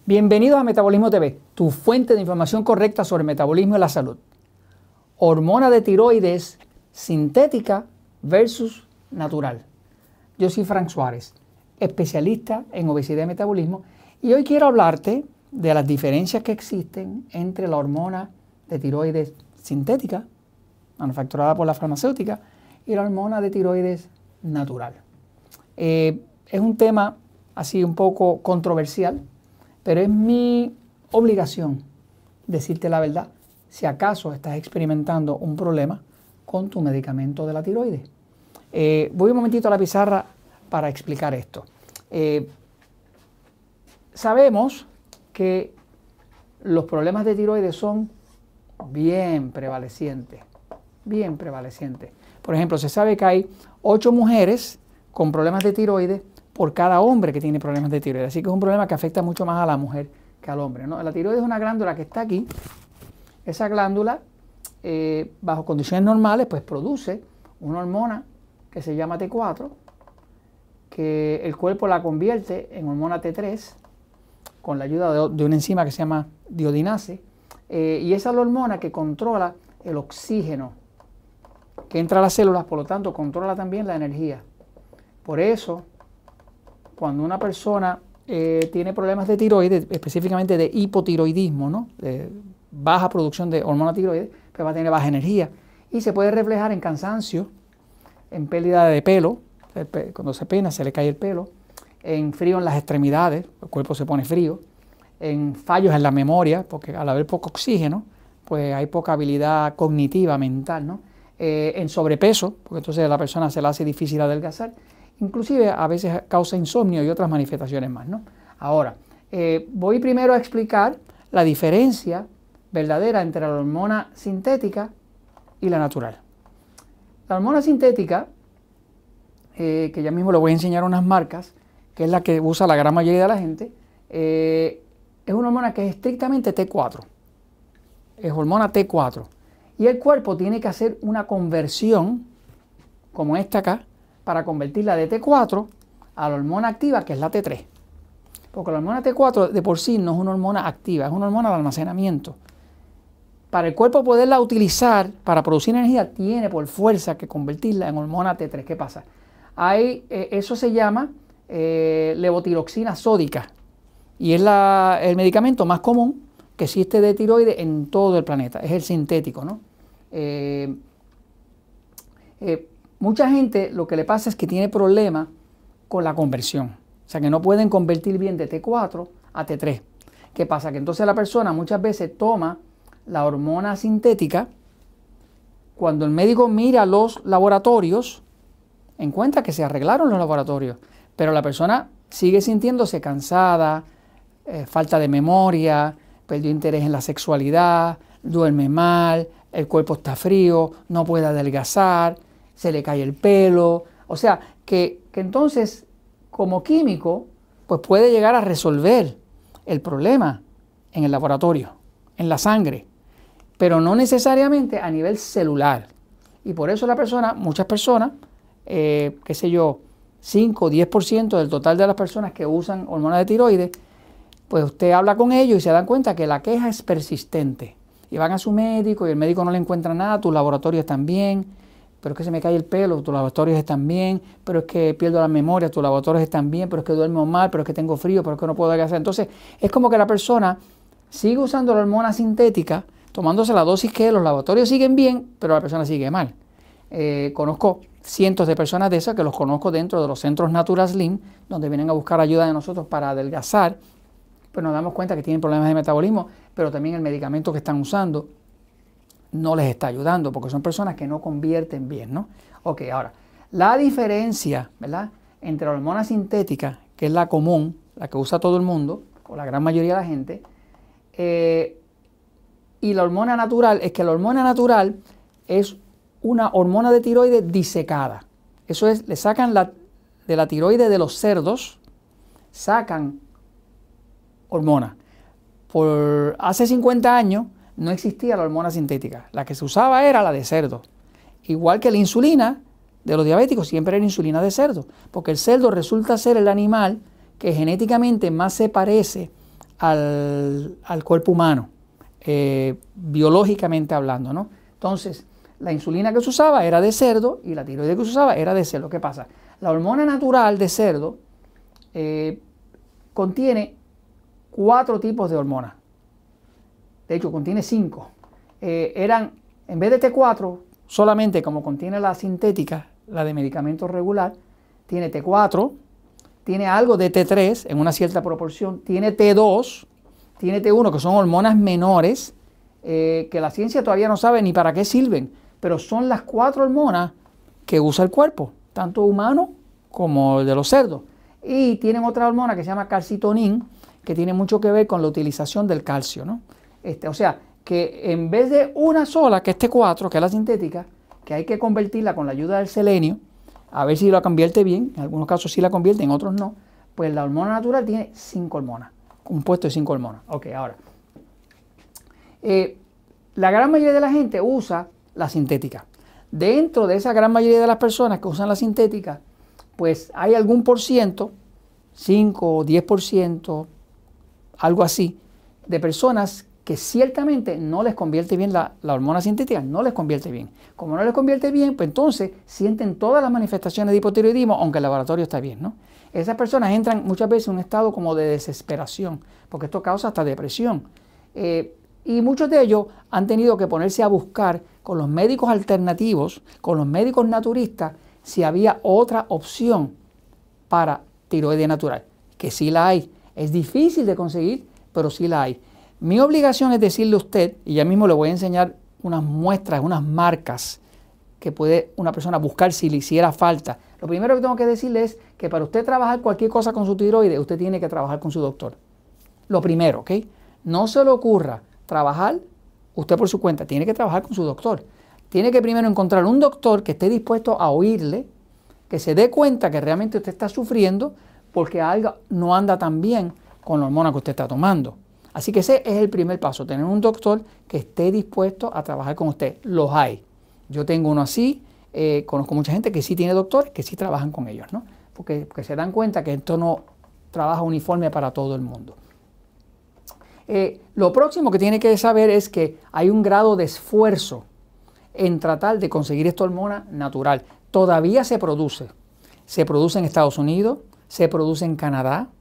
Bienvenidos a Metabolismo TV, tu fuente de información correcta sobre el metabolismo y la salud. Hormona de tiroides sintética versus natural. Yo soy Frank Suárez, especialista en obesidad y metabolismo, y hoy quiero hablarte de las diferencias que existen entre la hormona de tiroides sintética, manufacturada por la farmacéutica, y la hormona de tiroides natural. Es un tema así un poco controversial, pero es mi obligación decirte la verdad si acaso estás experimentando un problema con tu medicamento de la tiroides. Voy un momentito a la pizarra para explicar esto. Sabemos que los problemas de tiroides son bien prevalecientes. Por ejemplo, se sabe que hay 8 mujeres con problemas de tiroides por cada hombre que tiene problemas de tiroides. Así que es un problema que afecta mucho más a la mujer que al hombre, ¿no? La tiroides es una glándula que está aquí. Esa glándula, bajo condiciones normales, pues produce una hormona que se llama T4, que el cuerpo la convierte en hormona T3 con la ayuda de una enzima que se llama diodinase. Y esa es la hormona que controla el oxígeno que entra a las células, por lo tanto controla también la energía. Por eso, cuando una persona tiene problemas de tiroides, específicamente de hipotiroidismo, ¿no? De baja producción de hormona tiroides, pues va a tener baja energía y se puede reflejar en cansancio, en pérdida de pelo, cuando se peina se le cae el pelo, en frío en las extremidades, el cuerpo se pone frío, en fallos en la memoria, porque al haber poco oxígeno, pues hay poca habilidad cognitiva, mental, ¿no? En sobrepeso, porque entonces a la persona se le hace difícil adelgazar, inclusive a veces causa insomnio y otras manifestaciones más, ¿no? Ahora, voy primero a explicar la diferencia verdadera entre la hormona sintética y la natural. La hormona sintética, que ya mismo le voy a enseñar unas marcas, que es la que usa la gran mayoría de la gente, es una hormona que es estrictamente T4, es hormona T4, y el cuerpo tiene que hacer una conversión, como esta acá, para convertirla de T4 a la hormona activa, que es la T3. Porque la hormona T4 de por sí no es una hormona activa, es una hormona de almacenamiento. Para el cuerpo poderla utilizar para producir energía, tiene por fuerza que convertirla en hormona T3. ¿Qué pasa? Eso se llama levotiroxina sódica y es el medicamento más común que existe de tiroides en todo el planeta. Es el sintético, ¿no? Mucha gente lo que le pasa es que tiene problemas con la conversión. O sea, que no pueden convertir bien de T4 a T3. ¿Qué pasa? Que entonces la persona muchas veces toma la hormona sintética. Cuando el médico mira los laboratorios, encuentra que se arreglaron los laboratorios, pero la persona sigue sintiéndose cansada, falta de memoria, perdió interés en la sexualidad, duerme mal, el cuerpo está frío, no puede adelgazar, se le cae el pelo. O sea, que entonces, como químico, pues puede llegar a resolver el problema en el laboratorio, en la sangre, pero no necesariamente a nivel celular. Y por eso muchas personas, qué sé yo, 5 o 10% del total de las personas que usan hormonas de tiroides, pues usted habla con ellos y se dan cuenta que la queja es persistente. Y van a su médico y el médico no le encuentra nada, tus laboratorios están bien, pero es que se me cae el pelo, tus laboratorios están bien, pero es que pierdo la memoria, tus laboratorios están bien, pero es que duermo mal, pero es que tengo frío, pero es que no puedo adelgazar. Entonces, es como que la persona sigue usando la hormona sintética, tomándose la dosis que los laboratorios siguen bien, pero la persona sigue mal. Conozco cientos de personas de esas que los conozco dentro de los centros Natura Slim, donde vienen a buscar ayuda de nosotros para adelgazar, pues nos damos cuenta que tienen problemas de metabolismo, pero también el medicamento que están usando no les está ayudando, porque son personas que no convierten bien, ¿no? Ok, ahora, la diferencia, ¿verdad?, entre la hormona sintética, que es la común, la que usa todo el mundo, o la gran mayoría de la gente, y la hormona natural, es que la hormona natural es una hormona de tiroides disecada. Eso es, le sacan de la tiroides de los cerdos, sacan hormona. Por hace 50 años no existía la hormona sintética. La que se usaba era la de cerdo. Igual que la insulina de los diabéticos siempre era insulina de cerdo, porque el cerdo resulta ser el animal que genéticamente más se parece al cuerpo humano, biológicamente hablando, ¿no? Entonces, la insulina que se usaba era de cerdo y la tiroides que se usaba era de cerdo. ¿Qué pasa? La hormona natural de cerdo contiene 4 tipos de hormonas. De hecho, contiene 5. En vez de T4, solamente como contiene la sintética, la de medicamento regular, tiene T4, tiene algo de T3 en una cierta proporción, tiene T2, tiene T1, que son hormonas menores, que la ciencia todavía no sabe ni para qué sirven, pero son las 4 hormonas que usa el cuerpo, tanto humano como el de los cerdos. Y tienen otra hormona que se llama calcitonin, que tiene mucho que ver con la utilización del calcio, ¿no? O sea, que en vez de una sola, que es T4, que es la sintética, que hay que convertirla con la ayuda del selenio, a ver si la convierte bien, en algunos casos sí la convierte, en otros no, pues la hormona natural tiene 5 hormonas, compuesto de 5 hormonas. Ok, ahora, la gran mayoría de la gente usa la sintética. Dentro de esa gran mayoría de las personas que usan la sintética, pues hay algún por ciento, 5 o 10%, algo así, de personas que ciertamente no les convierte bien la hormona sintética, no les convierte bien. Como no les convierte bien, pues entonces sienten todas las manifestaciones de hipotiroidismo, aunque el laboratorio está bien, ¿no? Esas personas entran muchas veces en un estado como de desesperación, porque esto causa hasta depresión. Y muchos de ellos han tenido que ponerse a buscar con los médicos alternativos, con los médicos naturistas, si había otra opción para tiroides natural, que sí la hay. Es difícil de conseguir, pero sí la hay. Mi obligación es decirle a usted, y ya mismo le voy a enseñar unas muestras, unas marcas que puede una persona buscar si le hiciera falta. Lo primero que tengo que decirle es que para usted trabajar cualquier cosa con su tiroides, usted tiene que trabajar con su doctor. Lo primero, ¿ok? No se le ocurra trabajar usted por su cuenta, tiene que trabajar con su doctor. Tiene que primero encontrar un doctor que esté dispuesto a oírle, que se dé cuenta que realmente usted está sufriendo porque algo no anda tan bien con la hormona que usted está tomando. Así que ese es el primer paso, tener un doctor que esté dispuesto a trabajar con usted. Los hay. Yo tengo uno así, conozco mucha gente que sí tiene doctores, que sí trabajan con ellos, ¿no? Porque se dan cuenta que esto no trabaja uniforme para todo el mundo. Lo próximo que tiene que saber es que hay un grado de esfuerzo en tratar de conseguir esta hormona natural. Todavía se produce. Se produce en Estados Unidos, se produce en Canadá,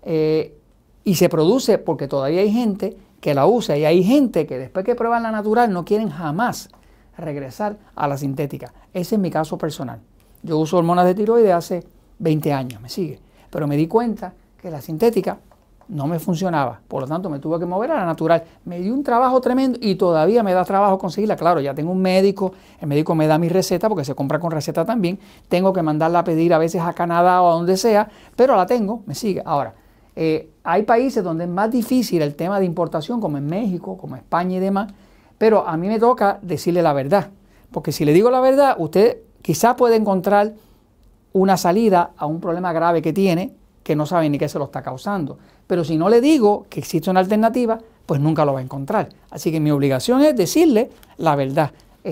y se produce porque todavía hay gente que la usa y hay gente que después que prueban la natural no quieren jamás regresar a la sintética. Ese es mi caso personal. Yo uso hormonas de tiroides hace 20 años, me sigue, pero me di cuenta que la sintética no me funcionaba, por lo tanto me tuve que mover a la natural. Me dio un trabajo tremendo y todavía me da trabajo conseguirla. Claro, ya tengo un médico, el médico me da mi receta porque se compra con receta también. Tengo que mandarla a pedir a veces a Canadá o a donde sea, pero la tengo, me sigue. Ahora, hay países donde es más difícil el tema de importación, como en México, como España y demás, pero a mí me toca decirle la verdad, porque si le digo la verdad, usted quizás puede encontrar una salida a un problema grave que tiene, que no sabe ni qué se lo está causando. Pero si no le digo que existe una alternativa, pues nunca lo va a encontrar. Así que mi obligación es decirle la verdad.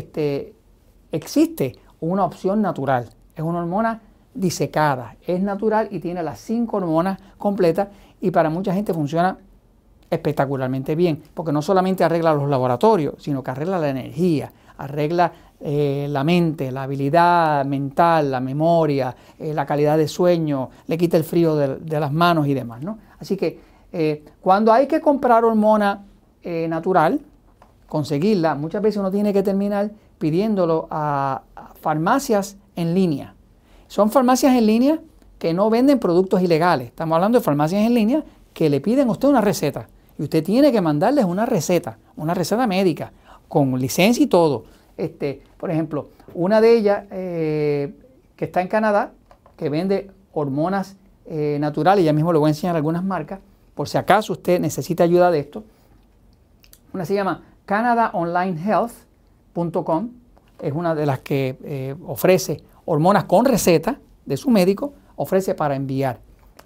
Existe una opción natural, es una hormona disecada, es natural y tiene las 5 hormonas completas y para mucha gente funciona espectacularmente bien, porque no solamente arregla los laboratorios, sino que arregla la energía, arregla la mente, la habilidad mental, la memoria, la calidad de sueño, le quita el frío de las manos y demás, ¿no? Así que cuando hay que comprar hormona natural, conseguirla, muchas veces uno tiene que terminar pidiéndolo a farmacias en línea. Son farmacias en línea que no venden productos ilegales. Estamos hablando de farmacias en línea que le piden a usted una receta y usted tiene que mandarles una receta médica con licencia y todo. Por ejemplo, una de ellas que está en Canadá, que vende hormonas naturales, ya mismo le voy a enseñar algunas marcas, por si acaso usted necesita ayuda de esto. Una se llama CanadaOnlineHealth.com, es una de las que ofrece hormonas con receta de su médico, ofrece para enviar.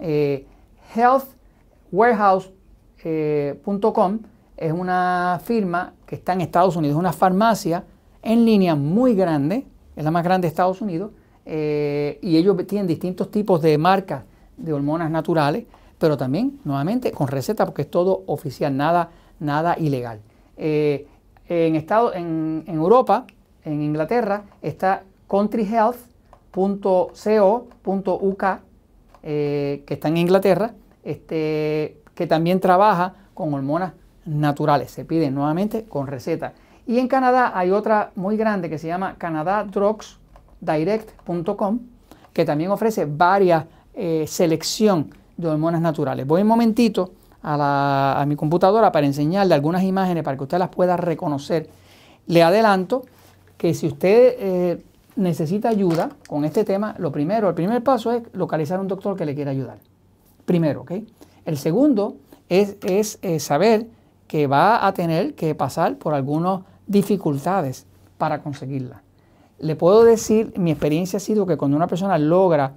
Healthwarehouse.com es una firma que está en Estados Unidos, una farmacia en línea muy grande, es la más grande de Estados Unidos, y ellos tienen distintos tipos de marcas de hormonas naturales, pero también, nuevamente, con receta, porque es todo oficial, nada ilegal. En Europa, en Inglaterra, está countryhealth.co.uk, que está en Inglaterra, que también trabaja con hormonas naturales. Se piden nuevamente con receta. Y en Canadá hay otra muy grande que se llama canadadrugsdirect.com, que también ofrece varias selección de hormonas naturales. Voy un momentito a mi computadora para enseñarle algunas imágenes para que usted las pueda reconocer. Le adelanto que si usted necesita ayuda con este tema, el primer paso es localizar un doctor que le quiera ayudar. Primero, ¿ok? El segundo es saber que va a tener que pasar por algunas dificultades para conseguirla. Le puedo decir, mi experiencia ha sido que cuando una persona logra,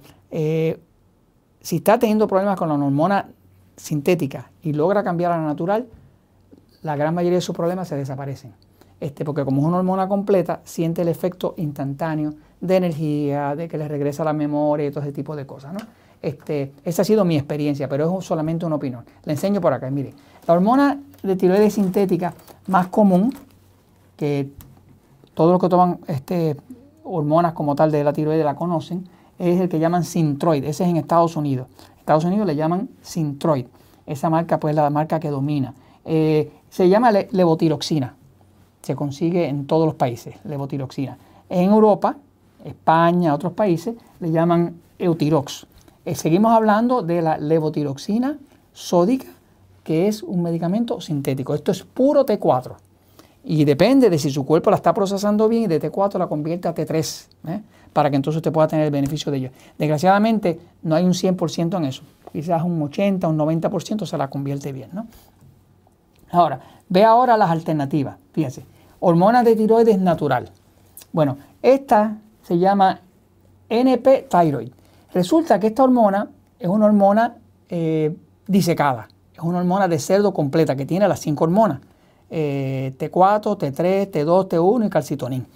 si está teniendo problemas con la hormona sintética y logra cambiar a la natural, la gran mayoría de sus problemas se desaparecen. Porque como es una hormona completa, siente el efecto instantáneo de energía, de que le regresa la memoria y todo ese tipo de cosas, ¿no? Esa ha sido mi experiencia, pero es solamente una opinión. Le enseño por acá, mire. La hormona de tiroides sintética más común, que todos los que toman hormonas como tal de la tiroides la conocen, es el que llaman Synthroid. Ese es en Estados Unidos. En Estados Unidos le llaman Synthroid. Esa marca pues es la marca que domina. Se llama levotiroxina. Se consigue en todos los países, levotiroxina. En Europa, España, otros países, le llaman Eutirox. Seguimos hablando de la levotiroxina sódica, que es un medicamento sintético. Esto es puro T4. Y depende de si su cuerpo la está procesando bien y de T4 la convierte a T3, para que entonces usted pueda tener el beneficio de ello. Desgraciadamente no hay un 100% en eso. Quizás un 80, un 90% se la convierte bien, ¿no? Ahora, ve ahora las alternativas. Fíjense, hormonas de tiroides natural. Bueno, esta se llama NP-Thyroid. Resulta que esta hormona es una hormona disecada. Es una hormona de cerdo completa que tiene las 5 hormonas. T4, T3, T2, T1 y calcitonin.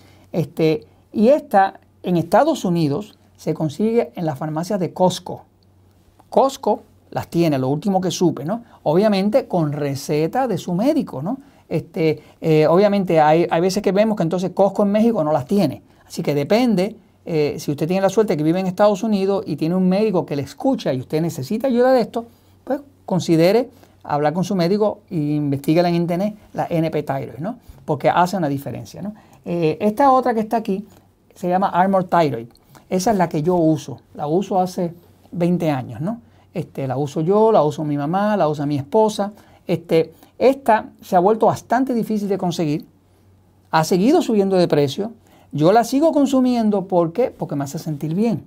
Y esta en Estados Unidos se consigue en las farmacias de Costco. Costco las tiene, lo último que supe, ¿no? Obviamente con receta de su médico, ¿no? Obviamente hay veces que vemos que entonces Costco en México no las tiene. Así que depende, si usted tiene la suerte que vive en Estados Unidos y tiene un médico que le escucha y usted necesita ayuda de esto, pues considere hablar con su médico e investigue en internet la NP-Thyroid, ¿no? Porque hace una diferencia, ¿no? Esta otra que está aquí se llama Armour Thyroid. Esa es la que yo uso. La uso hace 20 años, ¿no? La uso yo, la uso mi mamá, la usa mi esposa. Esta se ha vuelto bastante difícil de conseguir. Ha seguido subiendo de precio. Yo la sigo consumiendo. ¿Por qué? Porque me hace sentir bien.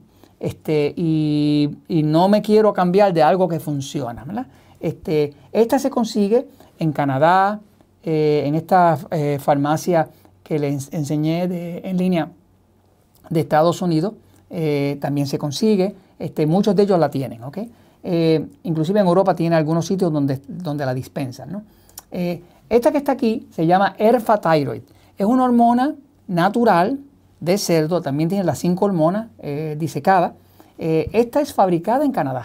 Y no me quiero cambiar de algo que funciona, ¿verdad? Esta se consigue en Canadá, en esta farmacia que les enseñé en línea de Estados Unidos, también se consigue. Muchos de ellos la tienen, ¿ok? Inclusive en Europa tiene algunos sitios donde la dispensan, ¿no? Esta que está aquí se llama Erfa-Thyroid. Es una hormona natural de cerdo, también tiene las 5 hormonas disecadas. Esta es fabricada en Canadá.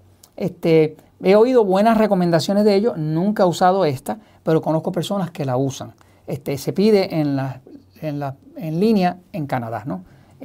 He oído buenas recomendaciones de ellos, nunca he usado esta, pero conozco personas que la usan. Se pide en línea en Canadá, ¿no?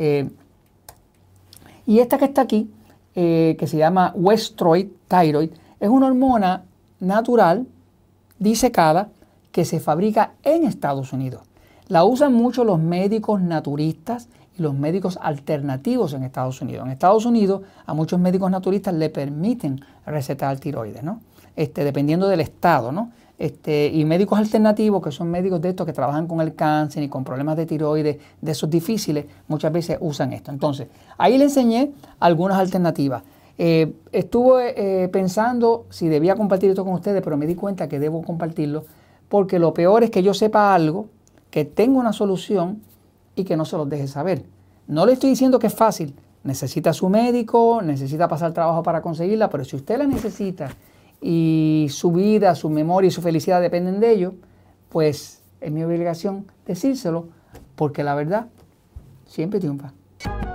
Y esta que está aquí, que se llama Westroid Thyroid, es una hormona natural disecada que se fabrica en Estados Unidos. La usan mucho los médicos naturistas y los médicos alternativos en Estados Unidos. En Estados Unidos a muchos médicos naturistas le permiten recetar tiroides, ¿no? Dependiendo del estado, ¿no? Y médicos alternativos, que son médicos de estos que trabajan con el cáncer y con problemas de tiroides, de esos difíciles, muchas veces usan esto. Entonces, ahí le enseñé algunas alternativas. Estuve pensando si debía compartir esto con ustedes, pero me di cuenta que debo compartirlo, porque lo peor es que yo sepa algo, que tenga una solución y que no se los deje saber. No le estoy diciendo que es fácil. Necesita su médico, necesita pasar trabajo para conseguirla, pero si usted la necesita y su vida, su memoria y su felicidad dependen de ello, pues es mi obligación decírselo, porque la verdad siempre triunfa.